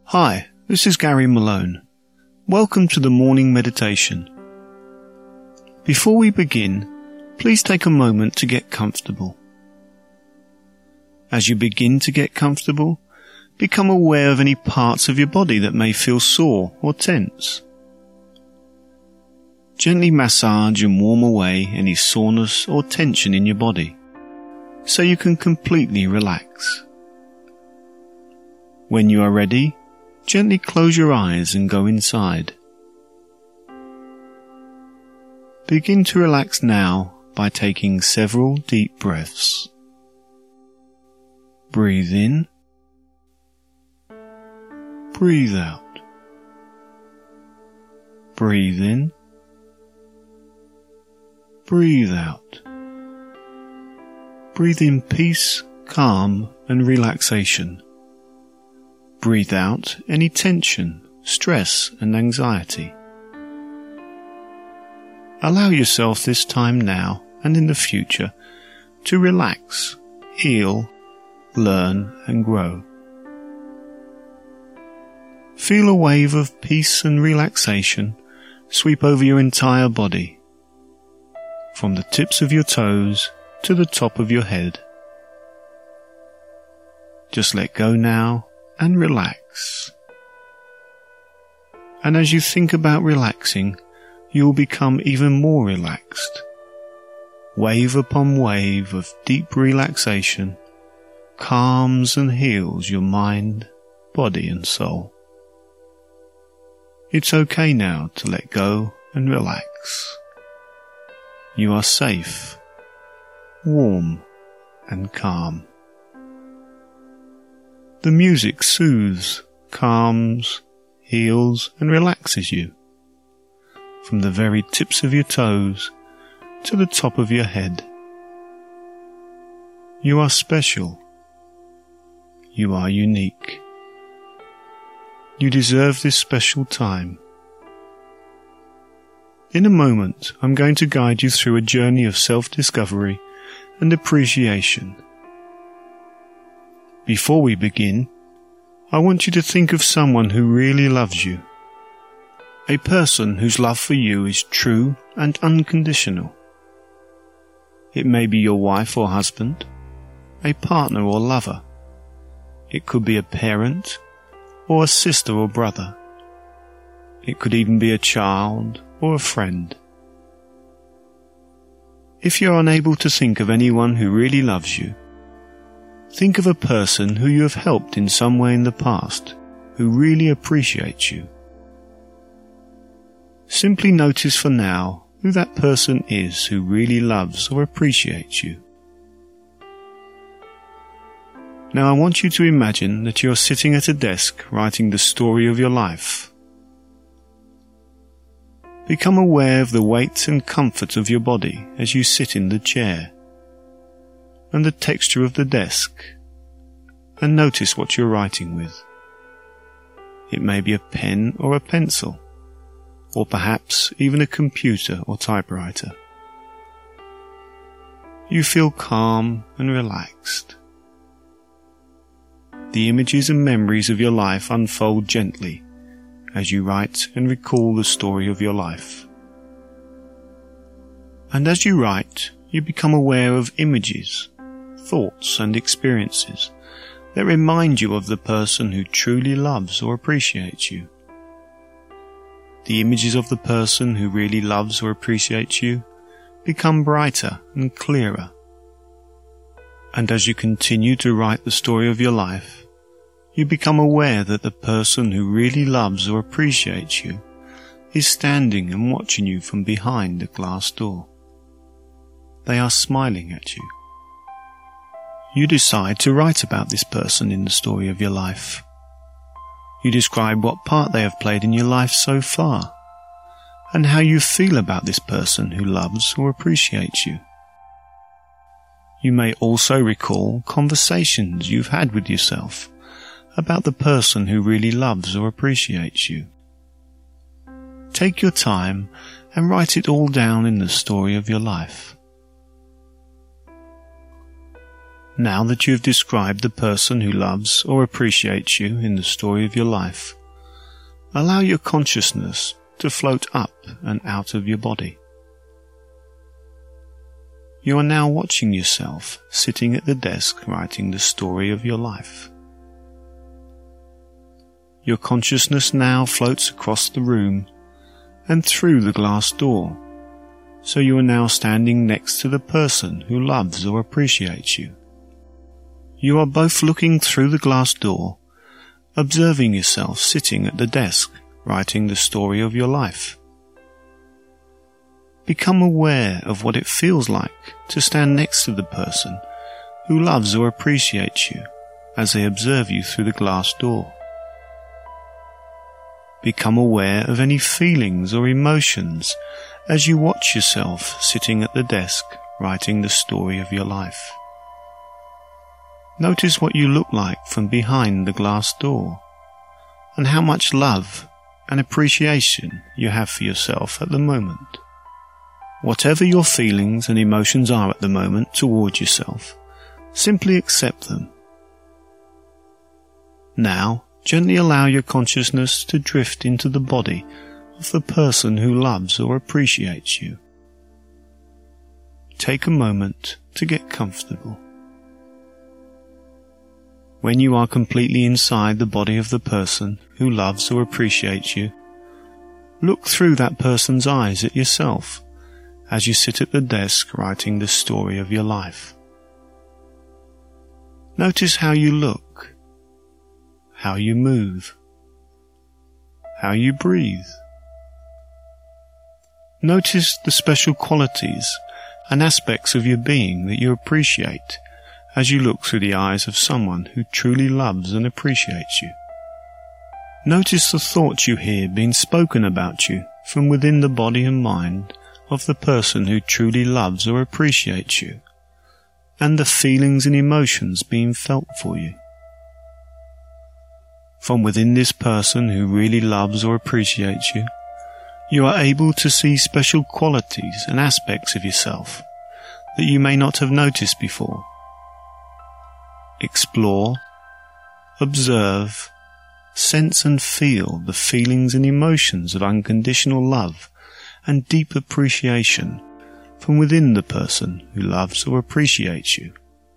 Hi, this is Gary Malone. Welcome to the morning meditation. Before we begin, please take a moment to get comfortable. As you begin to get comfortable, become aware of any parts of your body that may feel sore or tense. Gently massage and warm away any soreness or tension in your body, so you can completely relax. When you are ready, gently close your eyes and go inside. Begin to relax now by taking several deep breaths. Breathe in. Breathe out. Breathe in. Breathe out. Breathe in peace, calm, and relaxation. Breathe out any tension, stress, and anxiety. Allow yourself this time now and in the future to relax, heal, learn, and grow. Feel a wave of peace and relaxation sweep over your entire body, from the tips of your toes to the top of your head. Just let go now and relax. And as you think about relaxing, you will become even more relaxed. Wave upon wave of deep relaxation calms and heals your mind, body, and soul. It's okay now to let go and relax. You are safe, warm, and calm. The music soothes, calms, heals, and relaxes you, from the very tips of your toes to the top of your head. You are special. You are unique. You deserve this special time. In a moment, I'm going to guide you through a journey of self-discovery and appreciation. Before we begin, I want you to think of someone who really loves you. A person whose love for you is true and unconditional. It may be your wife or husband, a partner or lover. It could be a parent or a sister or brother. It could even be a child or a friend. If you're unable to think of anyone who really loves you, think of a person who you have helped in some way in the past, who really appreciates you. Simply notice for now who that person is who really loves or appreciates you. Now I want you to imagine that you're sitting at a desk writing the story of your life. Become aware of the weight and comfort of your body as you sit in the chair, and the texture of the desk, and notice what you're writing with. It may be a pen or a pencil, or perhaps even a computer or typewriter. You feel calm and relaxed. The images and memories of your life unfold gently as you write and recall the story of your life. And as you write, you become aware of images, thoughts, and experiences that remind you of the person who truly loves or appreciates you. The images of the person who really loves or appreciates you become brighter and clearer. And as you continue to write the story of your life, you become aware that the person who really loves or appreciates you is standing and watching you from behind a glass door. They are smiling at you. You decide to write about this person in the story of your life. You describe what part they have played in your life so far, and how you feel about this person who loves or appreciates you. You may also recall conversations you've had with yourself about the person who really loves or appreciates you. Take your time and write it all down in the story of your life. Now that you have described the person who loves or appreciates you in the story of your life, allow your consciousness to float up and out of your body. You are now watching yourself sitting at the desk writing the story of your life. Your consciousness now floats across the room and through the glass door, so you are now standing next to the person who loves or appreciates you. You are both looking through the glass door, observing yourself sitting at the desk writing the story of your life. Become aware of what it feels like to stand next to the person who loves or appreciates you as they observe you through the glass door. Become aware of any feelings or emotions as you watch yourself sitting at the desk writing the story of your life. Notice what you look like from behind the glass door, and how much love and appreciation you have for yourself at the moment. Whatever your feelings and emotions are at the moment towards yourself, simply accept them. Now, gently allow your consciousness to drift into the body of the person who loves or appreciates you. Take a moment to get comfortable. When you are completely inside the body of the person who loves or appreciates you, look through that person's eyes at yourself as you sit at the desk writing the story of your life. Notice how you look, how you move, how you breathe. Notice the special qualities and aspects of your being that you appreciate as you look through the eyes of someone who truly loves and appreciates you. Notice the thoughts you hear being spoken about you from within the body and mind of the person who truly loves or appreciates you, and the feelings and emotions being felt for you. From within this person who really loves or appreciates you, you are able to see special qualities and aspects of yourself that you may not have noticed before. Explore, observe, sense and feel the feelings and emotions of unconditional love and deep appreciation from within the person who loves or appreciates you.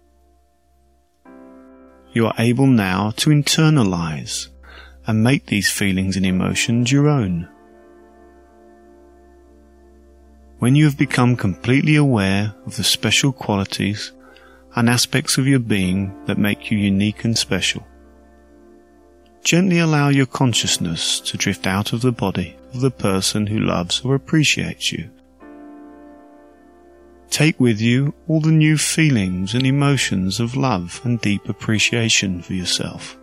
You are able now to internalize and make these feelings and emotions your own. When you have become completely aware of the special qualities and aspects of your being that make you unique and special, gently allow your consciousness to drift out of the body of the person who loves or appreciates you. Take with you all the new feelings and emotions of love and deep appreciation for yourself.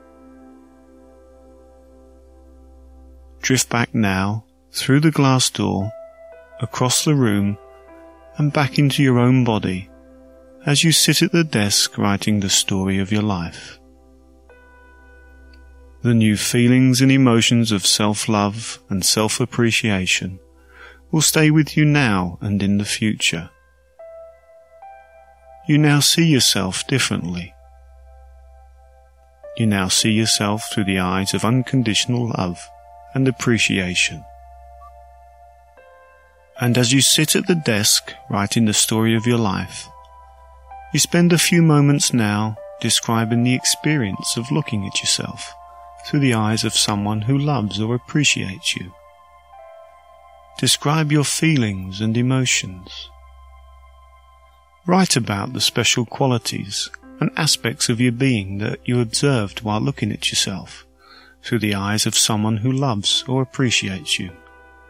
Drift back now through the glass door, across the room, and back into your own body as you sit at the desk writing the story of your life. The new feelings and emotions of self-love and self-appreciation will stay with you now and in the future. You now see yourself differently. You now see yourself through the eyes of unconditional love and appreciation. And as you sit at the desk writing the story of your life, you spend a few moments now describing the experience of looking at yourself through the eyes of someone who loves or appreciates you. Describe your feelings and emotions. Write about the special qualities and aspects of your being that you observed while looking at yourself through the eyes of someone who loves or appreciates you.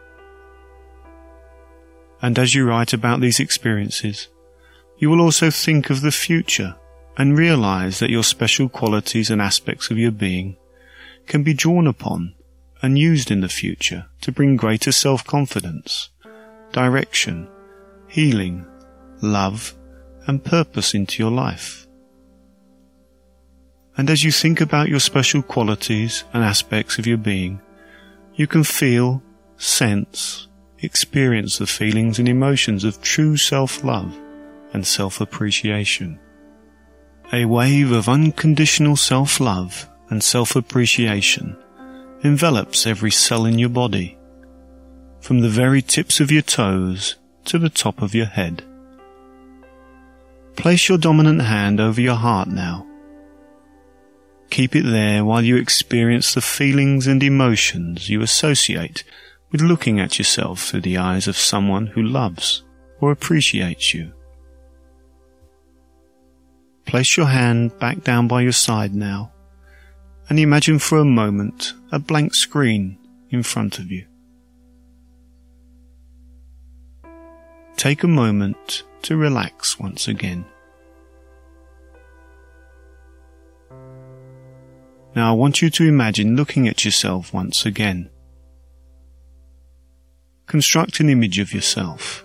And as you write about these experiences, you will also think of the future and realize that your special qualities and aspects of your being can be drawn upon and used in the future to bring greater self-confidence, direction, healing, love, and purpose into your life. And as you think about your special qualities and aspects of your being, you can feel, sense, experience the feelings and emotions of true self-love and self-appreciation. A wave of unconditional self-love and self-appreciation envelops every cell in your body, from the very tips of your toes to the top of your head. Place your dominant hand over your heart now. Keep it there while you experience the feelings and emotions you associate with looking at yourself through the eyes of someone who loves or appreciates you. Place your hand back down by your side now, and imagine for a moment a blank screen in front of you. Take a moment to relax once again. Now I want you to imagine looking at yourself once again. Construct an image of yourself.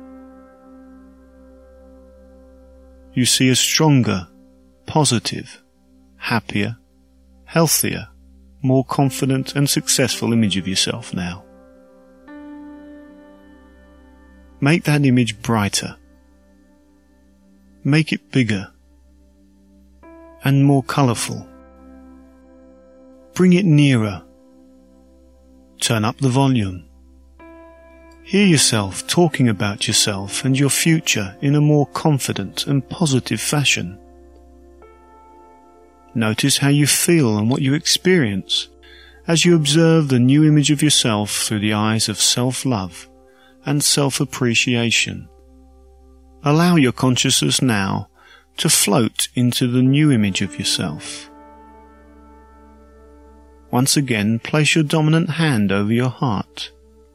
You see a stronger, positive, happier, healthier, more confident and successful image of yourself now. Make that image brighter. Make it bigger and more colourful. Bring it nearer. Turn up the volume. Hear yourself talking about yourself and your future in a more confident and positive fashion. Notice how you feel and what you experience as you observe the new image of yourself through the eyes of self-love and self-appreciation. Allow your consciousness now to float into the new image of yourself. Once again, place your dominant hand over your heart.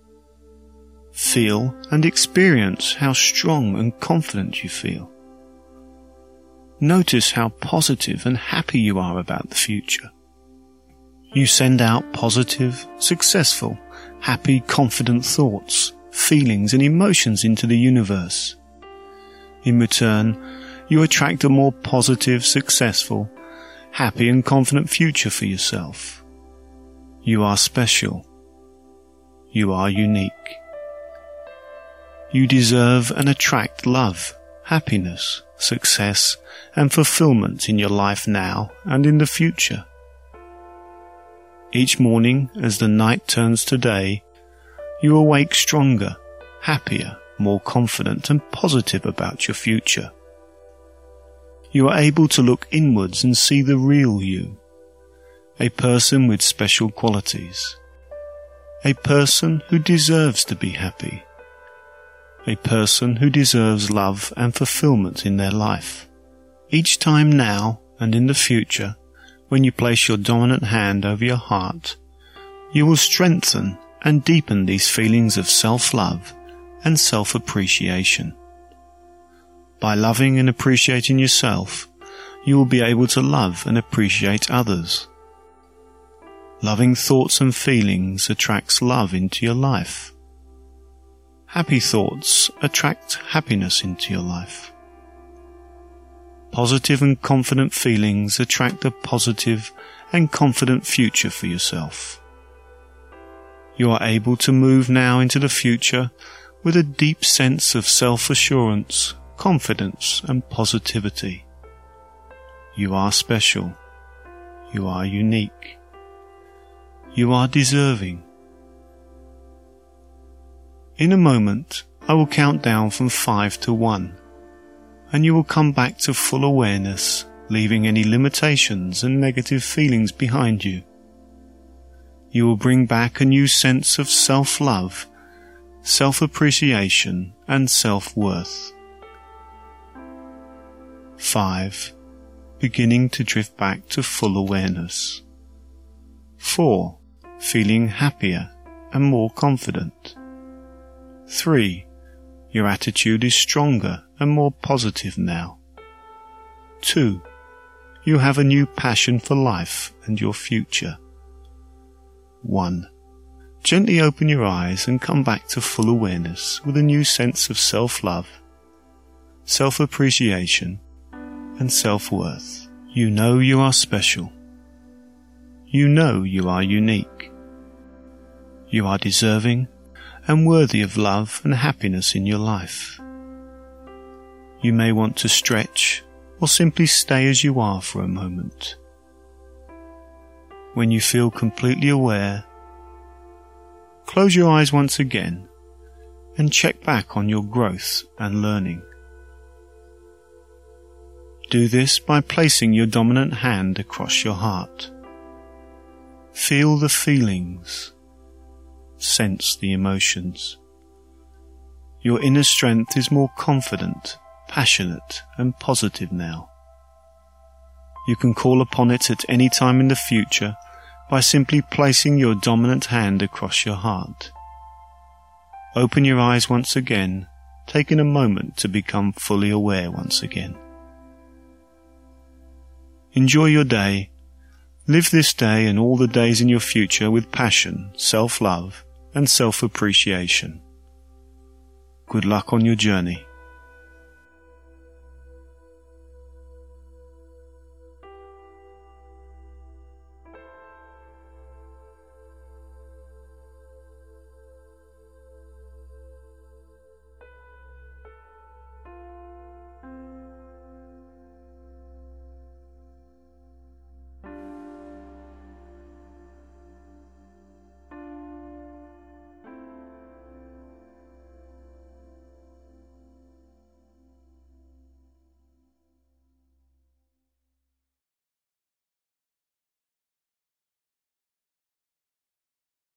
Feel and experience how strong and confident you feel. Notice how positive and happy you are about the future. You send out positive, successful, happy, confident thoughts, feelings and emotions into the universe. In return, you attract a more positive, successful, happy and confident future for yourself. You are special. You are unique. You deserve and attract love, happiness, success, and fulfillment in your life now and in the future. Each morning, as the night turns to day, you awake stronger, happier, more confident and positive about your future. You are able to look inwards and see the real you, a person with special qualities, a person who deserves to be happy, a person who deserves love and fulfillment in their life. Each time now and in the future, when you place your dominant hand over your heart, you will strengthen and deepen these feelings of self-love and self-appreciation. By loving and appreciating yourself, you will be able to love and appreciate others. Loving thoughts and feelings attracts love into your life. Happy thoughts attract happiness into your life. Positive and confident feelings attract a positive and confident future for yourself. You are able to move now into the future with a deep sense of self-assurance, confidence and positivity. You are special. You are unique. You are deserving. In a moment, I will count down from 5 to 1, and you will come back to full awareness, leaving any limitations and negative feelings behind you. You will bring back a new sense of self-love, self-appreciation and self-worth. 5. Beginning to drift back to full awareness. 4. Feeling happier and more confident. 3. Your attitude is stronger and more positive now. 2. You have a new passion for life and your future. 1. Gently open your eyes and come back to full awareness with a new sense of self-love, self-appreciation and self-worth. You know you are special. You know you are unique. You are deserving and worthy of love and happiness in your life. You may want to stretch, or simply stay as you are for a moment. When you feel completely aware, close your eyes once again and check back on your growth and learning. Do this by placing your dominant hand across your heart. Feel the feelings. Sense the emotions. Your inner strength is more confident, passionate, and positive now. You can call upon it at any time in the future by simply placing your dominant hand across your heart. Open your eyes once again, taking a moment to become fully aware once again. Enjoy your day. Live this day and all the days in your future with passion, self-love, and self-appreciation. Good luck on your journey.